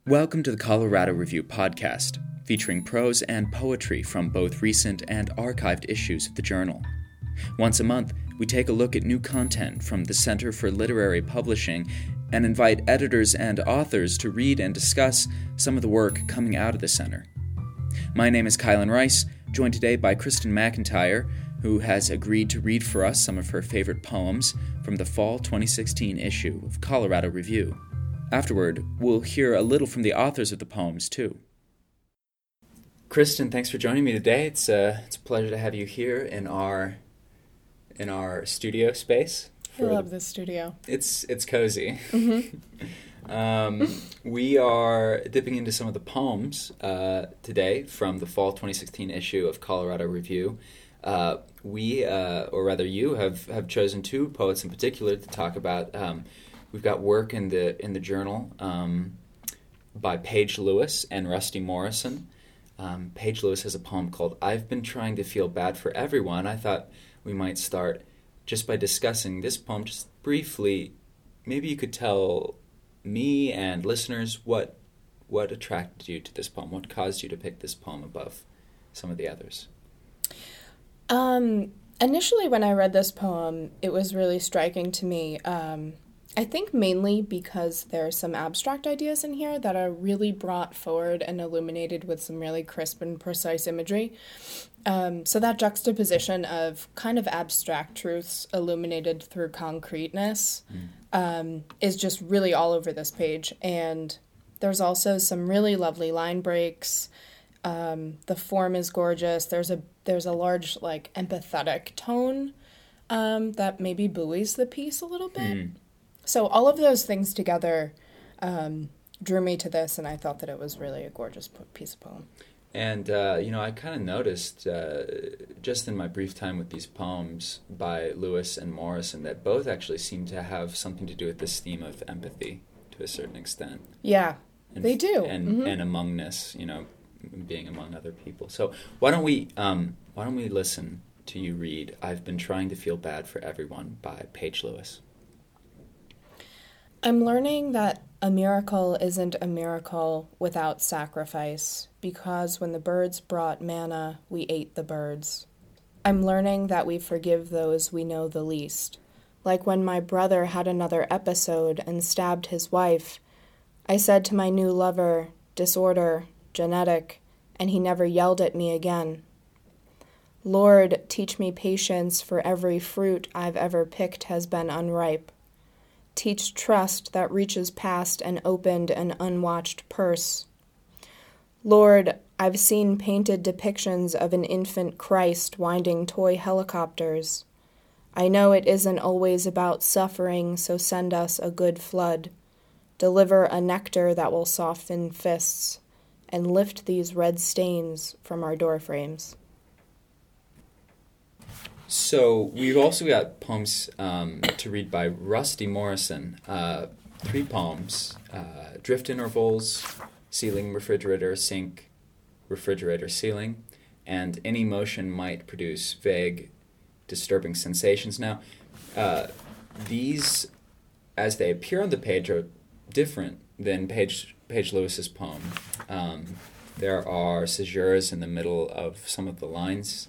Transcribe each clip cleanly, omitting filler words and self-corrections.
Welcome to the Colorado Review podcast, featuring prose and poetry from both recent and archived issues of the journal. Once a month, we take a look at new content from the Center for Literary Publishing and invite editors and authors to read and discuss some of the work coming out of the center. My name is Kylan Rice, joined today by Kristen McIntyre, who has agreed to read for us some of her favorite poems from the fall 2016 issue of Colorado Review. Afterward, we'll hear a little from the authors of the poems, too. Kristen, thanks for joining me today. It's a pleasure to have you here in our studio space. I love this studio. It's cozy. Mm-hmm. We are dipping into some of the poems today from the fall 2016 issue of Colorado Review. You have chosen two poets in particular to talk about. We've got work in the journal by Paige Lewis and Rusty Morrison. Paige Lewis has a poem called "I've Been Trying to Feel Bad for Everyone." I thought we might start just by discussing this poem just briefly. Maybe you could tell me and listeners what attracted you to this poem, what caused you to pick this poem above some of the others. Initially, when I read this poem, it was really striking to me. I think mainly because there are some abstract ideas in here that are really brought forward and illuminated with some really crisp and precise imagery. So that juxtaposition of kind of abstract truths illuminated through concreteness is just really all over this page. And there's also some really lovely line breaks. The form is gorgeous. There's a large, empathetic tone that maybe buoys the piece a little bit. So all of those things together drew me to this, and I thought that it was really a gorgeous piece of poem. And, I kind of noticed, just in my brief time with these poems by Lewis and Morrison, that both actually seem to have something to do with this theme of empathy to a certain extent. Yeah, they do. And amongness, being among other people. So why don't we listen to you read "I've Been Trying to Feel Bad for Everyone" by Paige Lewis. I'm learning that a miracle isn't a miracle without sacrifice, because when the birds brought manna, we ate the birds. I'm learning that we forgive those we know the least. Like when my brother had another episode and stabbed his wife, I said to my new lover, "Disorder, genetic," and he never yelled at me again. Lord, teach me patience, for every fruit I've ever picked has been unripe. Teach trust that reaches past an opened and unwatched purse. Lord, I've seen painted depictions of an infant Christ winding toy helicopters. I know it isn't always about suffering, so send us a good flood. Deliver a nectar that will soften fists, and lift these red stains from our doorframes. So we've also got poems to read by Rusty Morrison. 3 poems: Drift Intervals, Ceiling Refrigerator, Sink Refrigerator Ceiling, and Any Motion Might Produce Vague, Disturbing Sensations. Now, these, as they appear on the page, are different than Paige Lewis's poem. There are caesures in the middle of some of the lines,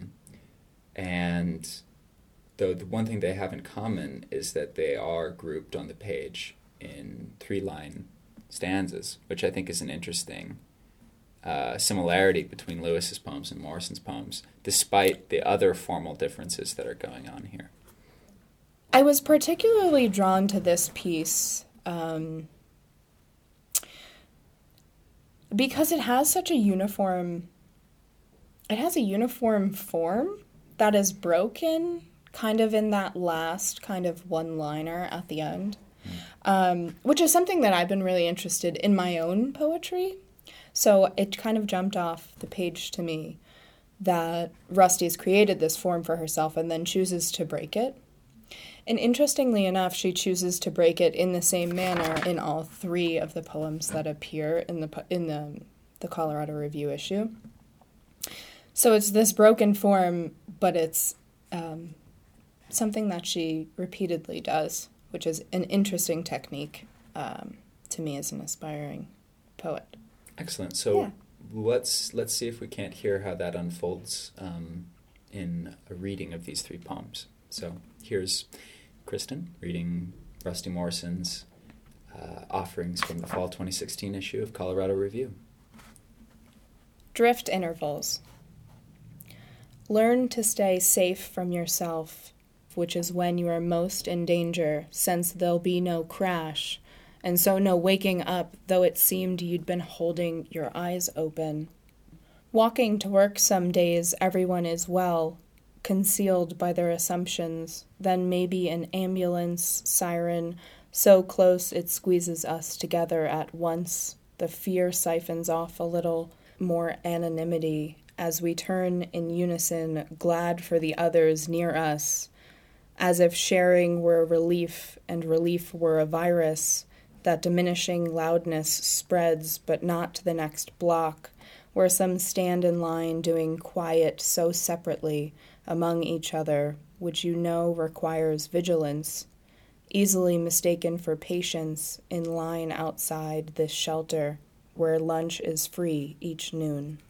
and the one thing they have in common is that they are grouped on the page in 3-line stanzas, which I think is an interesting similarity between Lewis's poems and Morrison's poems, despite the other formal differences that are going on here. I was particularly drawn to this piece because it has such a uniform form that is broken kind of in that last kind of one-liner at the end, which is something that I've been really interested in my own poetry. So it kind of jumped off the page to me that Rusty's created this form for herself and then chooses to break it. And interestingly enough, she chooses to break it in the same manner in all 3 of the poems that appear in the Colorado Review issue. So it's this broken form, but it's something that she repeatedly does, which is an interesting technique to me as an aspiring poet. Excellent. So let's see if we can't hear how that unfolds in a reading of these 3 poems. So here's Kristen reading Rusty Morrison's offerings from the fall 2016 issue of Colorado Review. Drift intervals. Learn to stay safe from yourself, which is when you are most in danger, since there'll be no crash, and so no waking up, though it seemed you'd been holding your eyes open. Walking to work some days, everyone is well, concealed by their assumptions, then maybe an ambulance siren, so close it squeezes us together at once. The fear siphons off a little more anonymity as we turn in unison, glad for the others near us, as if sharing were a relief and relief were a virus. That diminishing loudness spreads, but not to the next block, where some stand in line doing quiet so separately among each other, which you know requires vigilance, easily mistaken for patience in line outside this shelter, where lunch is free each noon.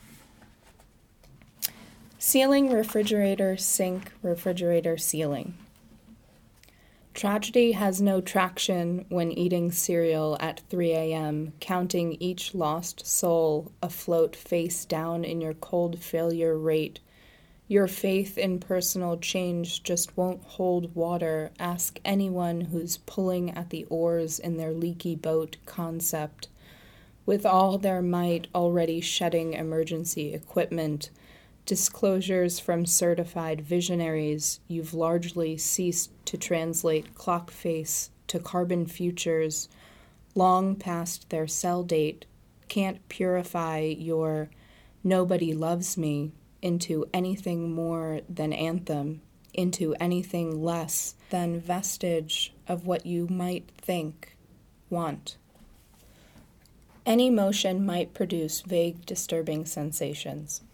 Ceiling, refrigerator, sink, refrigerator, ceiling. Tragedy has no traction when eating cereal at 3 a.m., counting each lost soul afloat face down in your cold failure rate. Your faith in personal change just won't hold water. Ask anyone who's pulling at the oars in their leaky boat concept. With all their might already shedding emergency equipment, disclosures from certified visionaries, you've largely ceased to translate clock face to carbon futures, long past their sell date, can't purify your nobody loves me into anything more than anthem, into anything less than vestige of what you might think, want. Any motion might produce vague, disturbing sensations.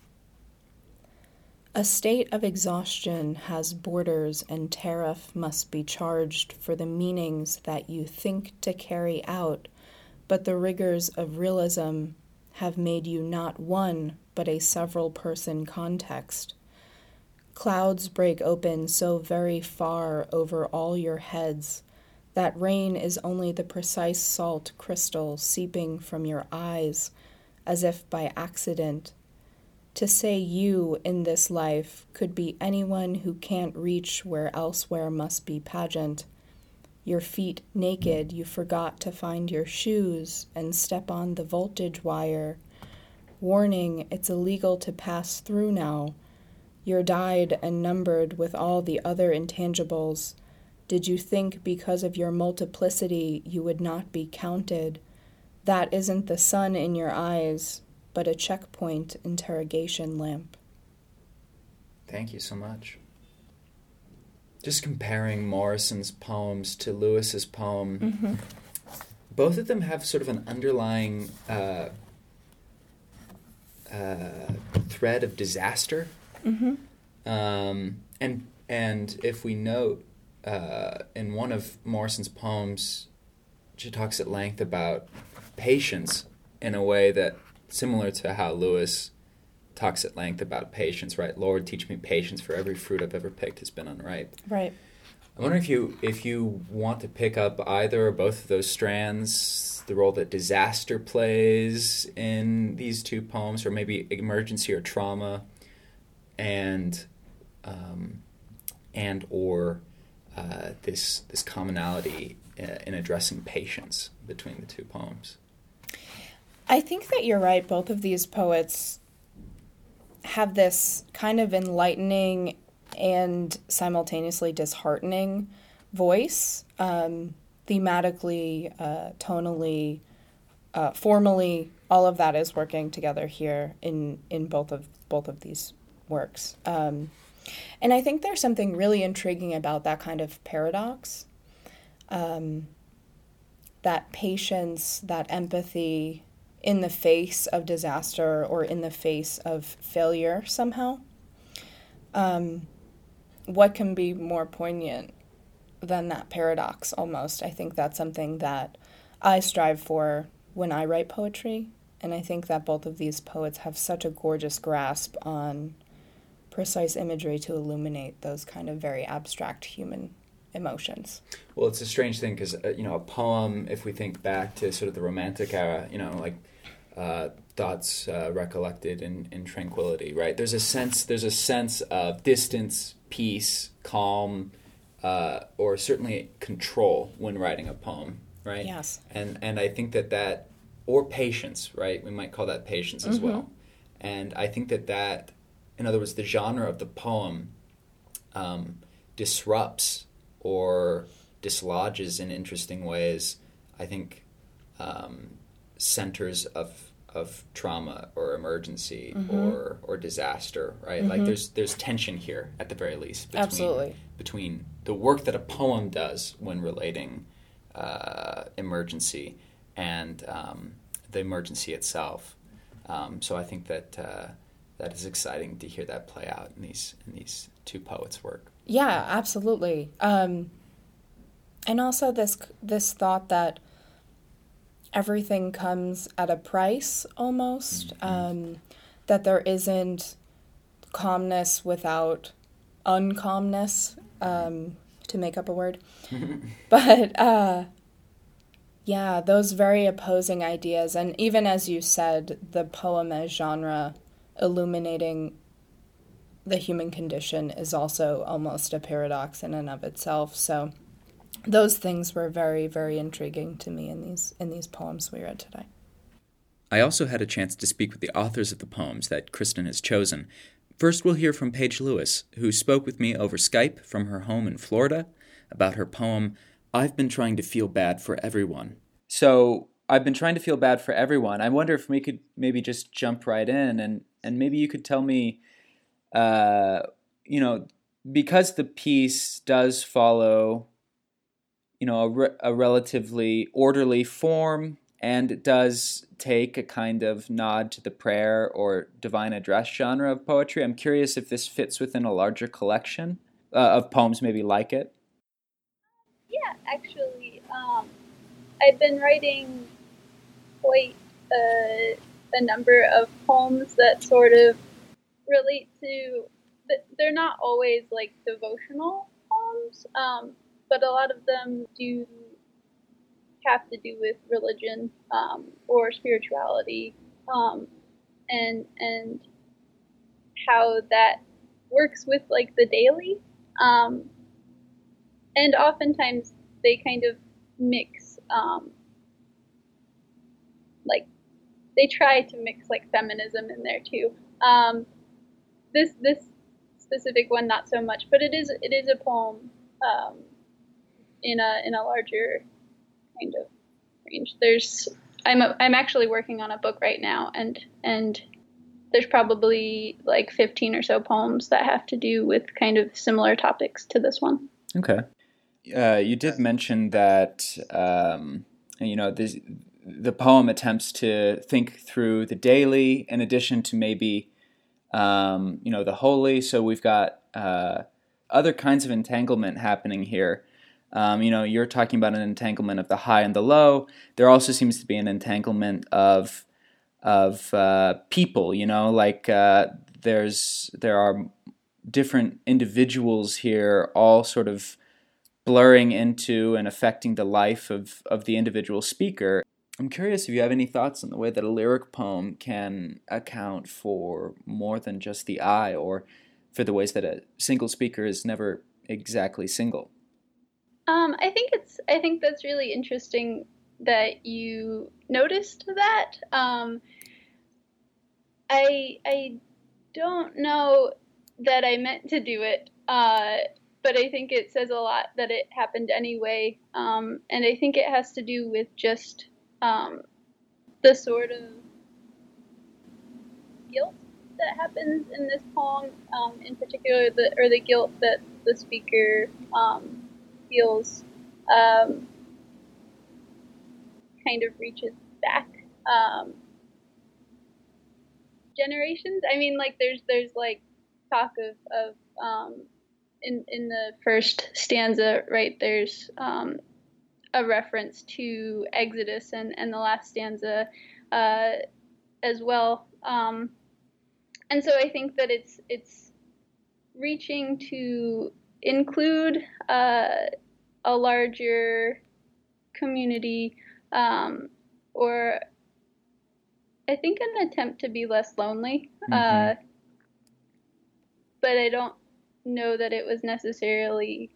A state of exhaustion has borders, and tariff must be charged for the meanings that you think to carry out, but the rigors of realism have made you not one, but a several-person context. Clouds break open so very far over all your heads that rain is only the precise salt crystal seeping from your eyes, as if by accident. To say you in this life could be anyone who can't reach where elsewhere must be pageant. Your feet naked, you forgot to find your shoes and step on the voltage wire. Warning, it's illegal to pass through now. You're dyed and numbered with all the other intangibles. Did you think because of your multiplicity you would not be counted? That isn't the sun in your eyes, but a checkpoint interrogation lamp. Thank you so much. Just comparing Morrison's poems to Lewis's poem, both of them have sort of an underlying thread of disaster. And if we note, in one of Morrison's poems, she talks at length about patience in a way that similar to how Lewis talks at length about patience, right? Lord, teach me patience, for every fruit I've ever picked has been unripe. Right. I wonder if you want to pick up either or both of those strands, the role that disaster plays in these 2 poems, or maybe emergency or trauma, and or this commonality in addressing patience between the 2 poems. I think that you're right. Both of these poets have this kind of enlightening and simultaneously disheartening voice, thematically, tonally, formally. All of that is working together here in both of these works. And I think there's something really intriguing about that kind of paradox, that patience, that empathy, in the face of disaster or in the face of failure somehow. What can be more poignant than that paradox almost? I think that's something that I strive for when I write poetry. And I think that both of these poets have such a gorgeous grasp on precise imagery to illuminate those kind of very abstract human emotions. Well, it's a strange thing because, a poem, if we think back to sort of the Romantic era, thoughts recollected in tranquility, right? There's a sense of distance, peace, calm, or certainly control when writing a poem, right? Yes. And I think that, or patience, right? We might call that patience as well. And I think that, in other words, the genre of the poem disrupts or dislodges in interesting ways, I think, centers of trauma or emergency or disaster, right? Like there's tension here at the very least between the work that a poem does when relating emergency and the emergency itself. So I think that is exciting to hear that play out in these two poets' work. Yeah, absolutely. And also this thought that everything comes at a price almost, that there isn't calmness without uncalmness, to make up a word. But yeah, those very opposing ideas. And even as you said, the poem as genre illuminating the human condition is also almost a paradox in and of itself. So those things were very, very intriguing to me in these poems we read today. I also had a chance to speak with the authors of the poems that Kristen has chosen. First, we'll hear from Paige Lewis, who spoke with me over Skype from her home in Florida about her poem, I've Been Trying to Feel Bad for Everyone. So, I've been trying to feel bad for everyone. I wonder if we could maybe just jump right in and maybe you could tell me, because the piece does follow, a relatively orderly form, and it does take a kind of nod to the prayer or divine address genre of poetry. I'm curious if this fits within a larger collection of poems maybe like it. Yeah, actually, I've been writing quite a number of poems that sort of relate to, they're not always like devotional poems, but a lot of them do have to do with religion or spirituality, and how that works with like the daily, and oftentimes they kind of mix, like they try to mix like feminism in there too. This specific one not so much, but it is a poem in a larger kind of range. I'm actually working on a book right now, and there's probably like 15 or so poems that have to do with kind of similar topics to this one. Okay. You did mention that the poem attempts to think through the daily in addition to maybe the holy. So we've got other kinds of entanglement happening here. You're talking about an entanglement of the high and the low. There also seems to be an entanglement of people. There are different individuals here, all sort of blurring into and affecting the life of the individual speaker. I'm curious if you have any thoughts on the way that a lyric poem can account for more than just the I, or for the ways that a single speaker is never exactly single. I think that's really interesting that you noticed that. I don't know that I meant to do it, but I think it says a lot that it happened anyway. And I think it has to do with just the sort of guilt that happens in this poem, in particular, the guilt that the speaker feels kind of reaches back generations. I mean, like there's like talk of in the first stanza, right? There's a a reference to Exodus and the last stanza as well. And so I think that it's reaching to include a larger community, or I think an attempt to be less lonely. Mm-hmm. But I don't know that it was necessarily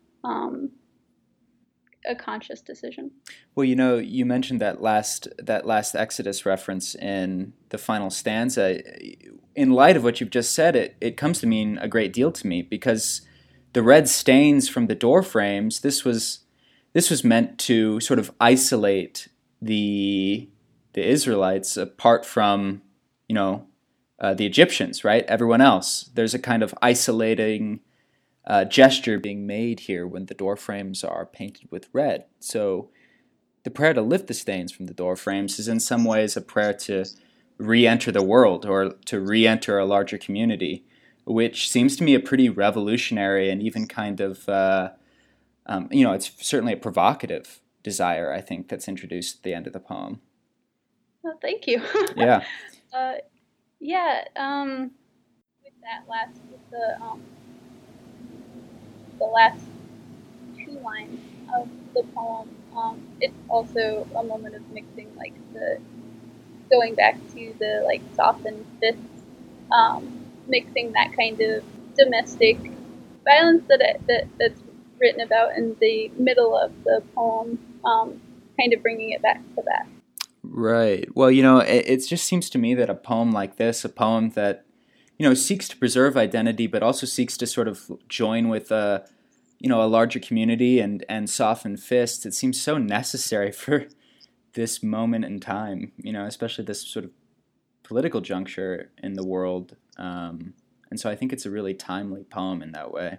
a conscious decision. Well, you mentioned that last Exodus reference in the final stanza. In light of what you've just said, it comes to mean a great deal to me, because the red stains from the door frames, this was meant to sort of isolate the Israelites apart from, the Egyptians, right? Everyone else. There's a kind of isolating gesture being made here when the door frames are painted with red. So the prayer to lift the stains from the door frames is in some ways a prayer to re-enter the world, or to re-enter a larger community, which seems to me a pretty revolutionary and even kind of, it's certainly a provocative desire, I think, that's introduced at the end of the poem. Well, thank you. Yeah. With that the last two lines of the poem, it's also a moment of mixing, like, going back to the, like, softened fists, mixing that kind of domestic violence that's written about in the middle of the poem, kind of bringing it back to that. Right. Well, it just seems to me that a poem like this, a poem that, seeks to preserve identity, but also seeks to sort of join with a larger community and soften fists, it seems so necessary for this moment in time, especially this sort of political juncture in the world. And so I think it's a really timely poem in that way.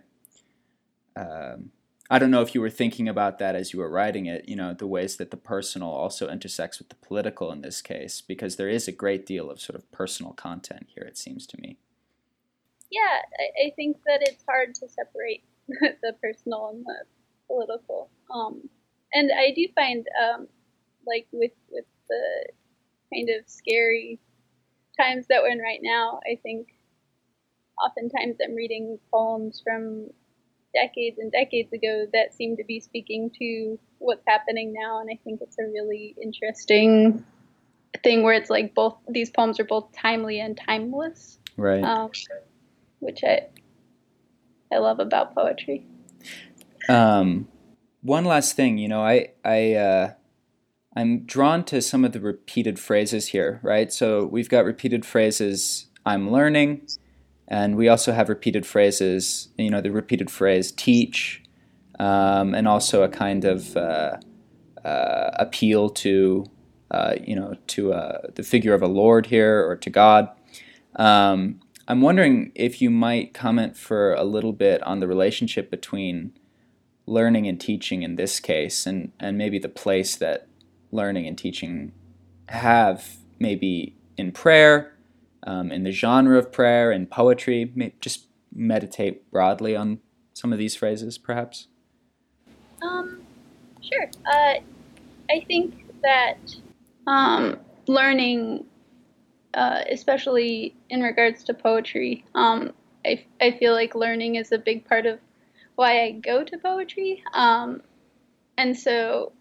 I don't know if you were thinking about that as you were writing it, the ways that the personal also intersects with the political in this case, because there is a great deal of sort of personal content here, it seems to me. Yeah, I think that it's hard to separate the personal and the political. And I do find, like, with the kind of scary times that we're in right now, I think oftentimes I'm reading poems from decades and decades ago that seem to be speaking to what's happening now, and I think it's a really interesting thing where it's like both these poems are both timely and timeless, right? Which I love about poetry. One last thing, I'm drawn to some of the repeated phrases here, right? So we've got repeated phrases, I'm learning. And we also have repeated phrases, the repeated phrase teach, and also a kind of appeal to, the figure of a Lord here, or to God. I'm wondering if you might comment for a little bit on the relationship between learning and teaching in this case, and maybe the place that learning and teaching have maybe in prayer, in the genre of prayer and poetry. Just meditate broadly on some of these phrases, perhaps. Sure. I think that learning, especially in regards to poetry, I feel like learning is a big part of why I go to poetry. And so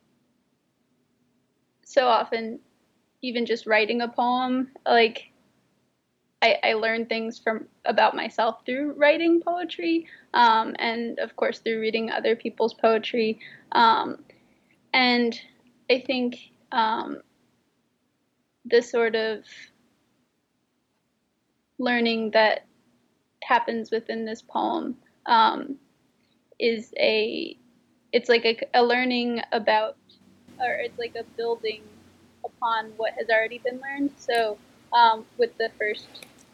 often, even just writing a poem, like, I learn things about myself through writing poetry, and of course through reading other people's poetry. And I think the sort of learning that happens within this poem it's like a learning about, or it's like a building upon what has already been learned. So with the first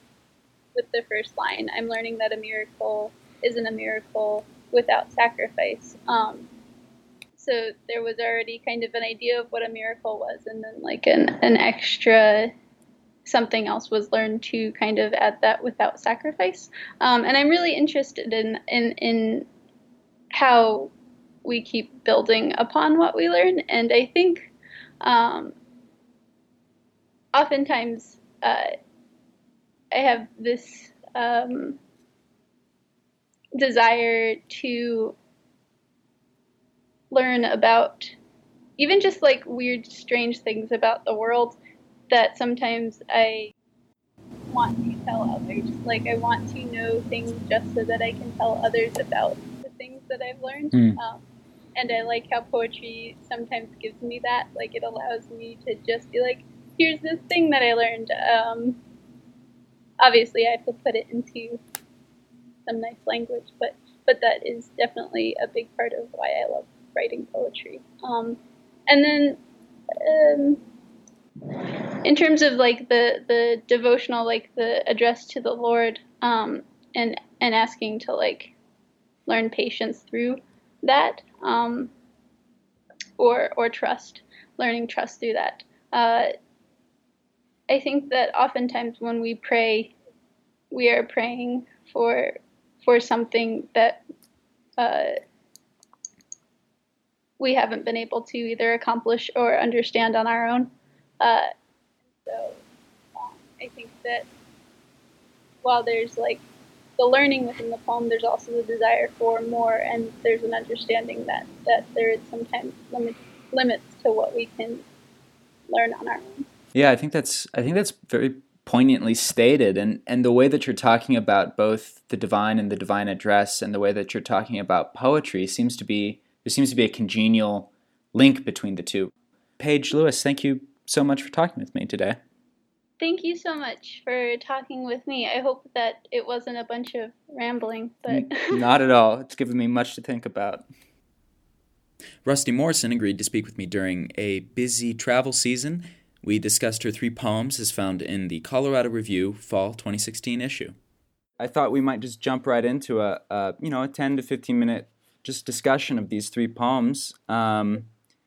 line, I'm learning that a miracle isn't a miracle without sacrifice. So there was already kind of an idea of what a miracle was, and then like an extra something else was learned to kind of add that without sacrifice. And I'm really interested in how we keep building upon what we learn. And I think oftentimes I have this desire to learn about even just like weird, strange things about the world that sometimes I want to tell others. Like, I want to know things just so that I can tell others about the things that I've learned. And I like how poetry sometimes gives me that. Like, it allows me to just be like, here's this thing that I learned. Obviously, I have to put it into some nice language, but that is definitely a big part of why I love writing poetry. And then in terms of like the devotional, like the address to the Lord, and asking to like learn patience through that, or trust, learning trust through that. I think that oftentimes when we pray, we are praying for something that we haven't been able to either accomplish or understand on our own. So I think that while there's like the learning within the poem, there's also the desire for more, and there's an understanding that there is sometimes limits to what we can learn on our own. Yeah, I think that's very poignantly stated, and the way that you're talking about both the divine and the divine address, and the way that you're talking about poetry seems to be a congenial link between the two. Paige Lewis, thank you so much for talking with me today. Thank you so much for talking with me. I hope that it wasn't a bunch of rambling, but not at all. It's given me much to think about. Rusty Morrison agreed to speak with me during a busy travel season. We discussed her 3 poems as found in the Colorado Review Fall 2016 issue. I thought we might just jump right into a 10 to 15 minute just discussion of these 3 poems. And,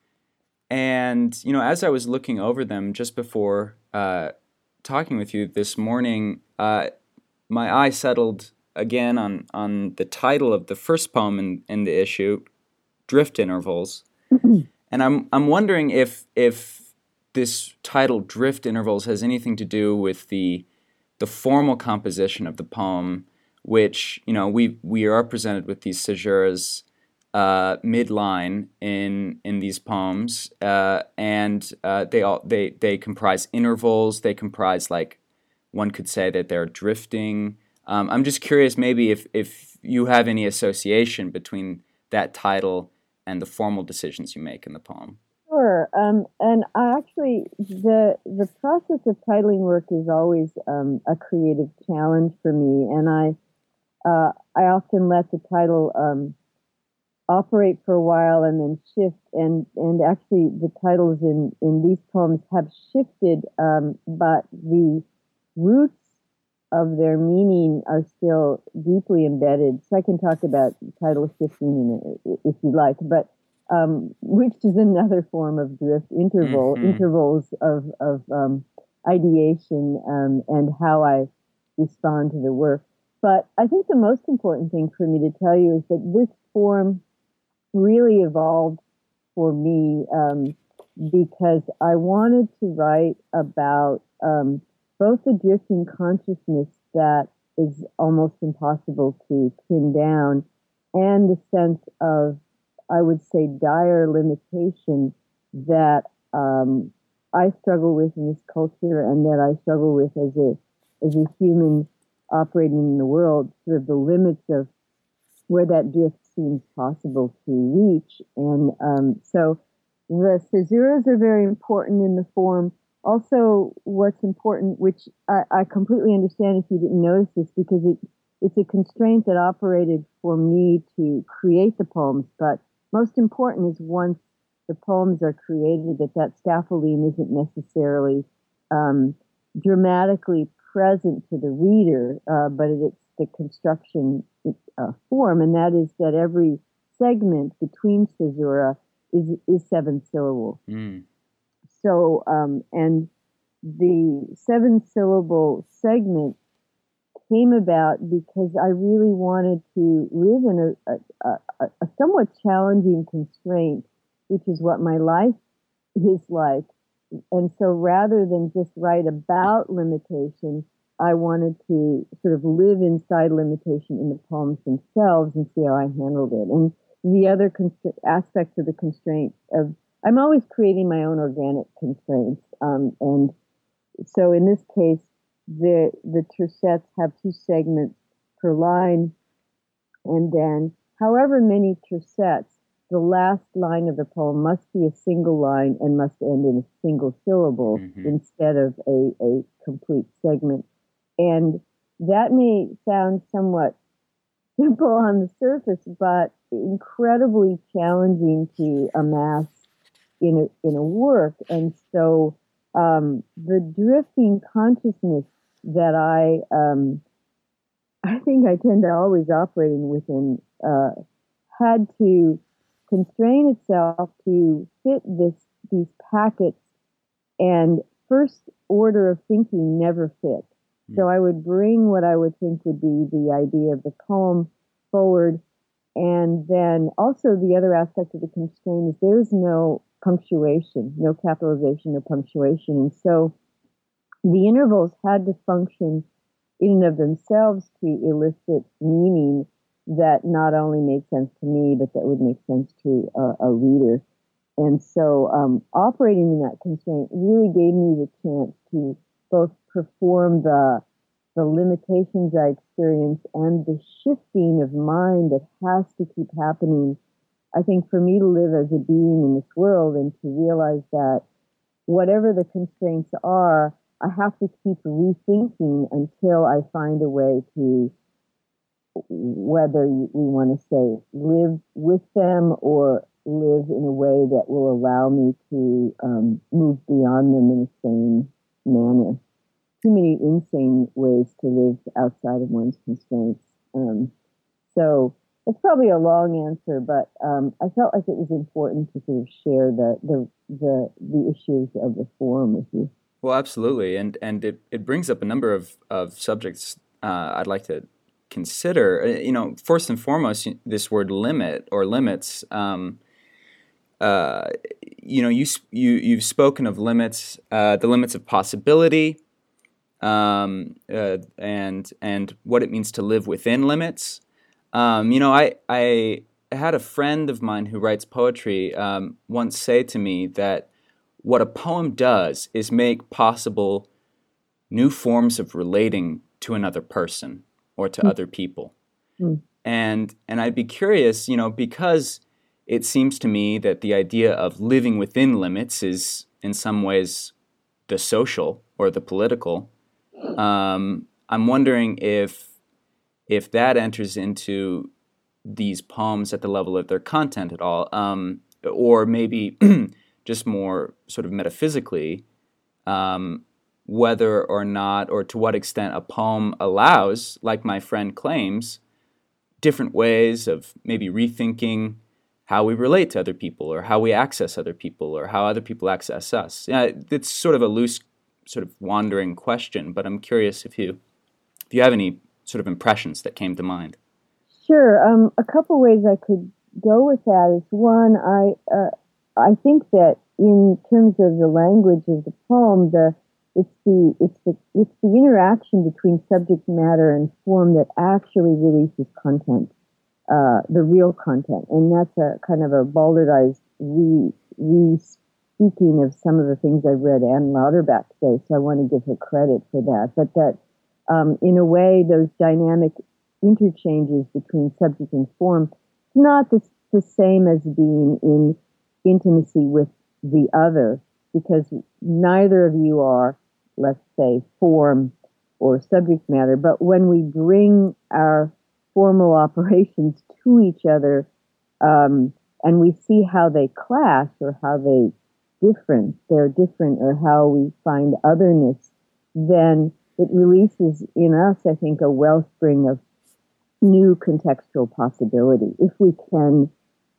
as I was looking over them just before talking with you this morning, my eye settled again on the title of the first poem in the issue, Drift Intervals. And I'm wondering if this title, Drift Intervals, has anything to do with the formal composition of the poem, which, we are presented with these caesuras midline in these poems, and they comprise intervals. They comprise, like, one could say that they're drifting. I'm just curious, maybe if you have any association between that title and the formal decisions you make in the poem. Sure, and I actually, the process of titling work is always a creative challenge for me, and I often let the title operate for a while and then shift, and actually the titles in these poems have shifted, but the roots of their meaning are still deeply embedded. So I can talk about title shifting if you like, but which is another form of drift, intervals of ideation, and how I respond to the work. But I think the most important thing for me to tell you is that this form really evolved for me because I wanted to write about both the drifting consciousness that is almost impossible to pin down, and the sense of, I would say, dire limitation that I struggle with in this culture, and that I struggle with as a human operating in the world, sort of the limits of where that drift seems possible to reach. And so the caesuras are very important in the form. Also, what's important, which I completely understand if you didn't notice this, because it's a constraint that operated for me to create the poems, but most important is once the poems are created, that scaffolding isn't necessarily dramatically present to the reader, but it's the construction form, and that is that every segment between caesura is 7-syllable. So, and the 7-syllable segment came about because I really wanted to live in a somewhat challenging constraint, which is what my life is like. And so rather than just write about limitation, I wanted to sort of live inside limitation in the poems themselves and see how I handled it. And the other aspect of the constraint of, I'm always creating my own organic constraints. And so in this case, the tercets have 2 segments per line. And then however many tercets, the last line of the poem must be a single line and must end in a single syllable instead of a complete segment. And that may sound somewhat simple on the surface, but incredibly challenging to amass in a work. And so the drifting consciousness that I think I tend to always operating within had to constrain itself to fit these packets, and first order of thinking never fit. So I would bring what I would think would be the idea of the poem forward, and then also the other aspect of the constraint is there's no punctuation, no capitalization, no punctuation, and so the intervals had to function in and of themselves to elicit meaning that not only made sense to me, but that would make sense to a reader. And so operating in that constraint really gave me the chance to both perform the limitations I experience and the shifting of mind that has to keep happening, I think, for me to live as a being in this world and to realize that whatever the constraints are, I have to keep rethinking until I find a way to, whether we want to say live with them or live in a way that will allow me to move beyond them in a sane manner. Too many insane ways to live outside of one's constraints. So it's probably a long answer, but I felt like it was important to sort of share the issues of the forum with you. Well, absolutely, and it brings up a number of subjects I'd like to consider. First and foremost, this word limit or limits. You've spoken of limits, the limits of possibility, and what it means to live within limits. I had a friend of mine who writes poetry once say to me that what a poem does is make possible new forms of relating to another person or to other people. And I'd be curious, because it seems to me that the idea of living within limits is in some ways the social or the political. I'm wondering if that enters into these poems at the level of their content at all, or maybe just more sort of metaphysically, whether or not, or to what extent a poem allows, like my friend claims, different ways of maybe rethinking how we relate to other people or how we access other people or how other people access us. Yeah, it's sort of a loose, sort of wandering question, but I'm curious if you have any sort of impressions that came to mind. Sure. A couple ways I could go with that is, one, I think that in terms of the language of the poem, it's the interaction between subject matter and form that actually releases content, the real content, and that's a kind of a balderdized re-speaking of some of the things I've read Anne Lauterbach say. So I want to give her credit for that, but that in a way those dynamic interchanges between subject and form, it's not the same as being in intimacy with the other, because neither of you are, let's say, form or subject matter. But when we bring our formal operations to each other, and we see how they clash or how they're different, or how we find otherness, then it releases in us, I think, a wellspring of new contextual possibility. If we can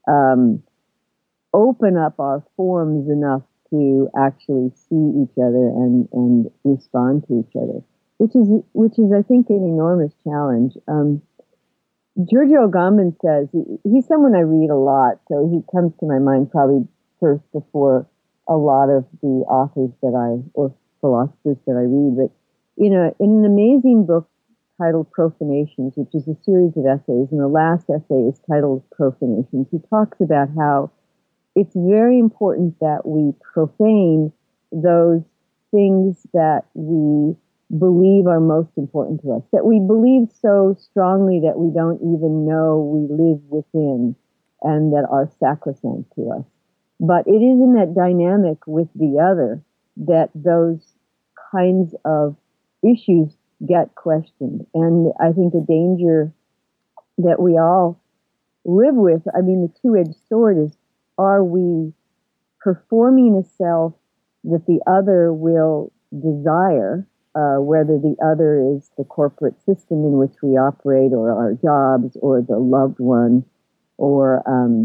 open up our forms enough to actually see each other and respond to each other, which is I think an enormous challenge. Giorgio Agamben says, he's someone I read a lot, so he comes to my mind probably first before a lot of the authors or philosophers that I read. But, in an amazing book titled Profanations, which is a series of essays, and the last essay is titled Profanations, he talks about how it's very important that we profane those things that we believe are most important to us, that we believe so strongly that we don't even know we live within and that are sacrosanct to us. But it is in that dynamic with the other that those kinds of issues get questioned. And I think a danger that we all live with, I mean, the two-edged sword is, are we performing a self that the other will desire, whether the other is the corporate system in which we operate, or our jobs, or the loved one, or,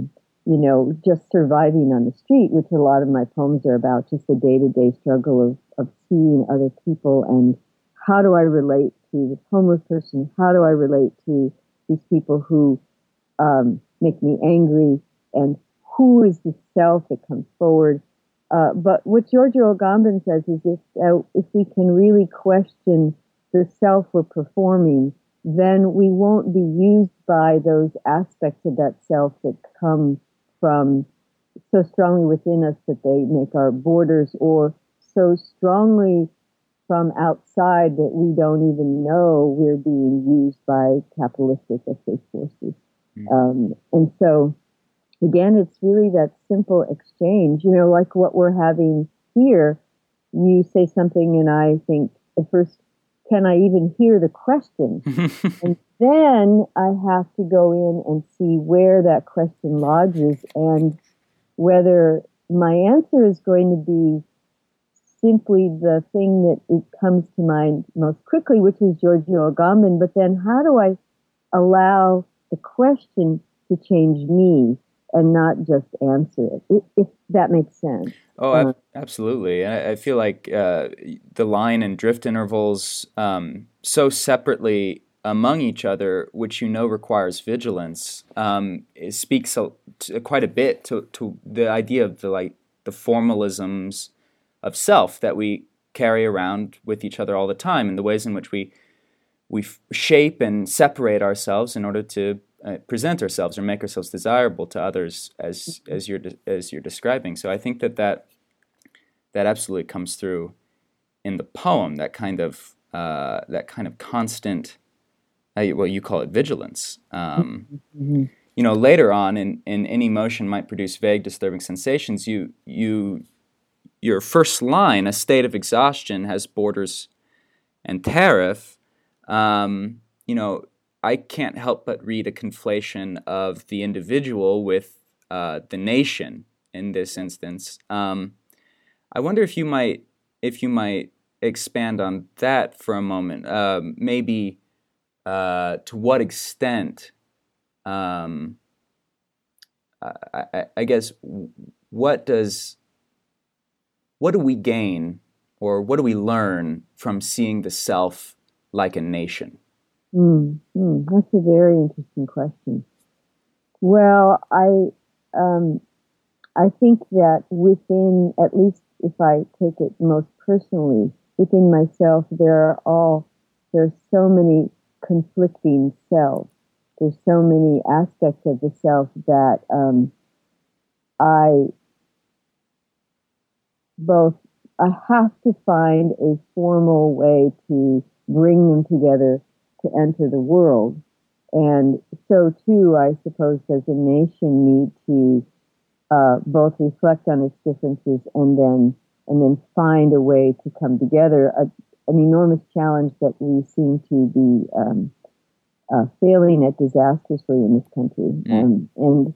just surviving on the street, which a lot of my poems are about, just the day-to-day struggle of seeing other people, and how do I relate to this homeless person? How do I relate to these people who make me angry? And who is the self that comes forward? But what Giorgio Agamben says is if we can really question the self we're performing, then we won't be used by those aspects of that self that come from so strongly within us that they make our borders, or so strongly from outside that we don't even know we're being used by capitalistic, let's say, forces. And so, again, it's really that simple exchange, like what we're having here. You say something and I think at first, can I even hear the question? And then I have to go in and see where that question lodges and whether my answer is going to be simply the thing that it comes to mind most quickly, which is Giorgio Agamben. But then how do I allow the question to change me and not just answer it, if that makes sense? Oh, absolutely. And I feel like the line and drift intervals so separately among each other, which requires vigilance, it speaks quite a bit to the idea of the formalisms of self that we carry around with each other all the time, and the ways in which we shape and separate ourselves in order to present ourselves or make ourselves desirable to others, as you're describing. So I think that absolutely comes through in the poem. That kind of constant, well, you call it vigilance. Later on in any emotion might produce vague, disturbing sensations. Your first line, a state of exhaustion, has borders and tariff. I can't help but read a conflation of the individual with the nation in this instance. I wonder if you might expand on that for a moment. Maybe to what extent, I guess, what do we gain, or what do we learn from seeing the self like a nation? That's a very interesting question. Well, I think that within, at least if I take it most personally, within myself, there's so many conflicting selves. There's so many aspects of the self that I have to find a formal way to bring them together to enter the world. And so too, I suppose, does a nation need to both reflect on its differences and then find a way to come together. An enormous challenge that we seem to be failing at disastrously in this country. And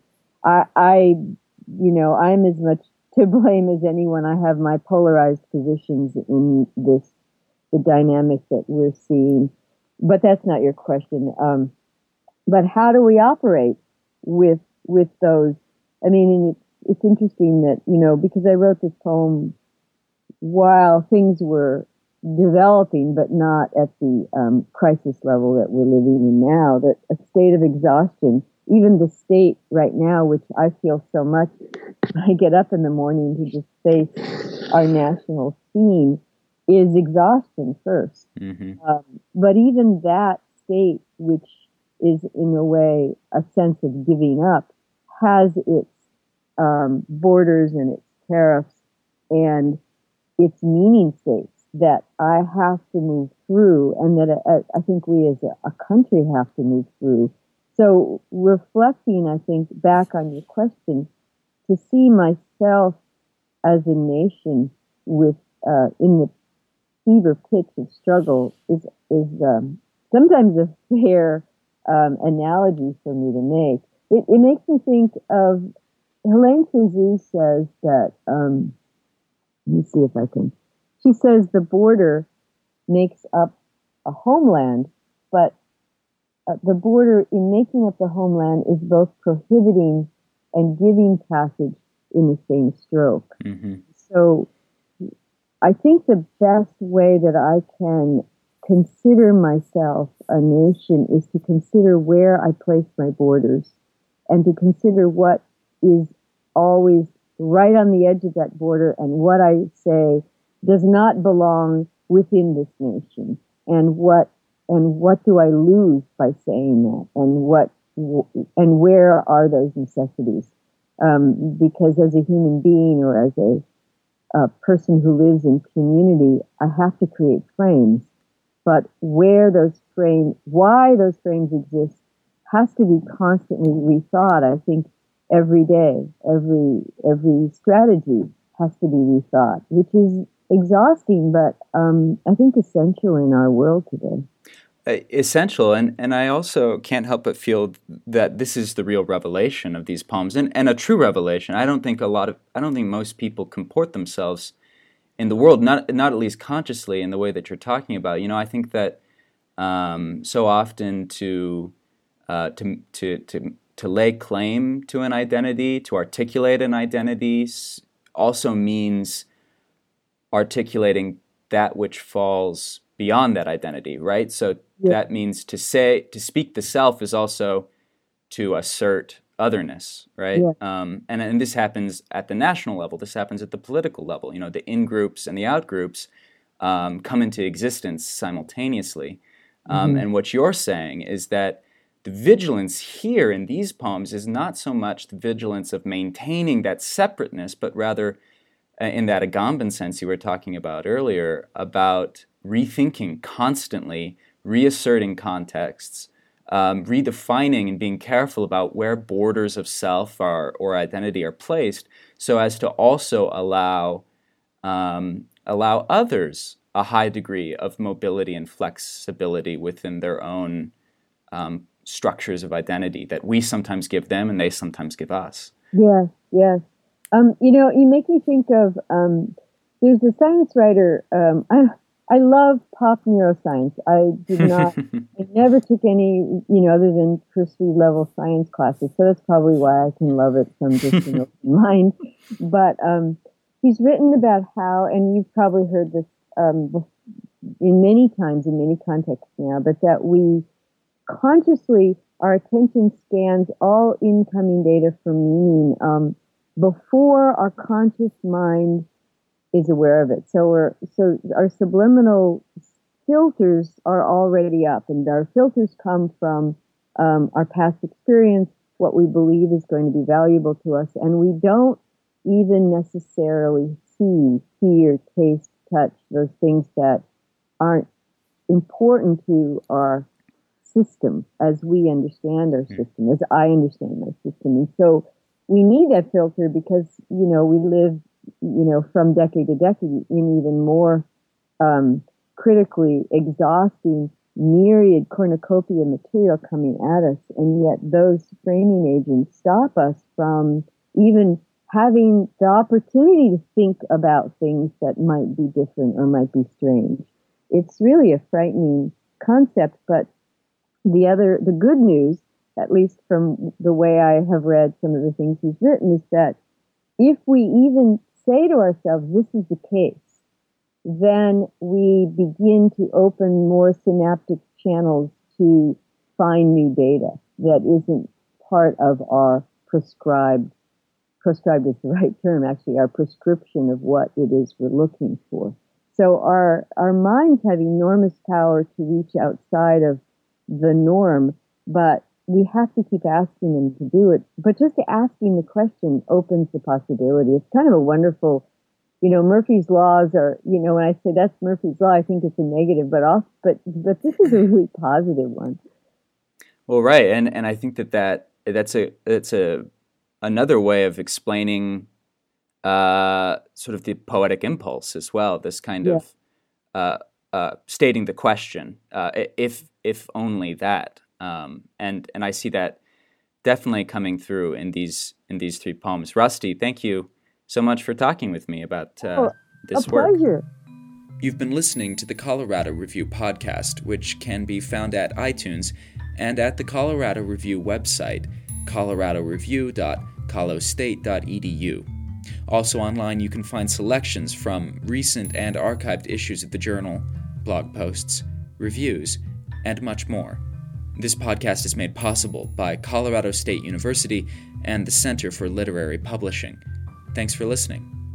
I'm as much to blame as anyone. I have my polarized positions in the dynamic that we're seeing. But that's not your question. But how do we operate with those? I mean, it's interesting that, because I wrote this poem while things were developing, but not at the crisis level that we're living in now, that a state of exhaustion, even the state right now, which I feel so much, I get up in the morning to just face our national scene, is exhaustion first. Mm-hmm. But even that state, which is in a way a sense of giving up, has its borders and its tariffs and its meaning states that I have to move through, and that I think we as a country have to move through. So reflecting, I think, back on your question, to see myself as a nation with in the fever pitch of struggle is sometimes a fair analogy for me to make. It makes me think of Helene Cixous says that. Let me see if I can. She says the border makes up a homeland, but the border, in making up the homeland, is both prohibiting and giving passage in the same stroke. Mm-hmm. So I think the best way that I can consider myself a nation is to consider where I place my borders and to consider what is always right on the edge of that border and what I say does not belong within this nation, and what do I lose by saying that, and where are those necessities? Because as a human being or as a person who lives in community, I have to create frames, but why those frames exist has to be constantly rethought. I think every day, every strategy has to be rethought, which is exhausting, but I think essential in our world today. Essential, and I also can't help but feel that this is the real revelation of these poems, and a true revelation. I don't think most people comport themselves in the world, not at least consciously in the way that you're talking about. I think that so often to lay claim to an identity, to articulate an identity, also means articulating that which falls beyond that identity, right? So that means to speak the self is also to assert otherness, right? Yeah. And this happens at the national level. This happens at the political level. The in-groups and the out-groups come into existence simultaneously. And what you're saying is that the vigilance here in these poems is not so much the vigilance of maintaining that separateness, but rather in that Agamben sense you were talking about earlier, about rethinking constantly, reasserting contexts, redefining and being careful about where borders of self or identity are placed, so as to also allow others a high degree of mobility and flexibility within their own structures of identity that we sometimes give them and they sometimes give us. Yes, yes. You make me think of, there's a science writer, I love pop neuroscience. I never took any, other than cursory level science classes, so that's probably why I can love it from just an open mind. But he's written about how, and you've probably heard this in many times, in many contexts now, but that we consciously, our attention scans all incoming data for meaning before our conscious mind is aware of it. So our subliminal filters are already up, and our filters come from our past experience, what we believe is going to be valuable to us, and we don't even necessarily see, hear, taste, touch those things that aren't important to our system as we understand our system, as I understand my system. And so we need that filter because, we live, from decade to decade in even more critically exhausting myriad cornucopia material coming at us. And yet those framing agents stop us from even having the opportunity to think about things that might be different or might be strange. It's really a frightening concept, but the good news, at least from the way I have read some of the things he's written, is that if we even say to ourselves, this is the case, then we begin to open more synaptic channels to find new data that isn't part of our prescribed is the right term, actually, our prescription of what it is we're looking for. So our minds have enormous power to reach outside of the norm, but we have to keep asking them to do it. But just asking the question opens the possibility. It's kind of a wonderful, Murphy's laws are, when I say that's Murphy's law, I think it's a negative, but this is a really positive one. Well, right, and I think that's another way of explaining sort of the poetic impulse as well. This kind of stating the question, if only that, and I see that definitely coming through in these three poems. Rusty, thank you so much for talking with me about this work. A pleasure. You've been listening to the Colorado Review podcast, which can be found at iTunes and at the Colorado Review website, coloradoreview.colostate.edu. Also online, you can find selections from recent and archived issues of the journal, blog posts, reviews, and much more. This podcast is made possible by Colorado State University and the Center for Literary Publishing. Thanks for listening.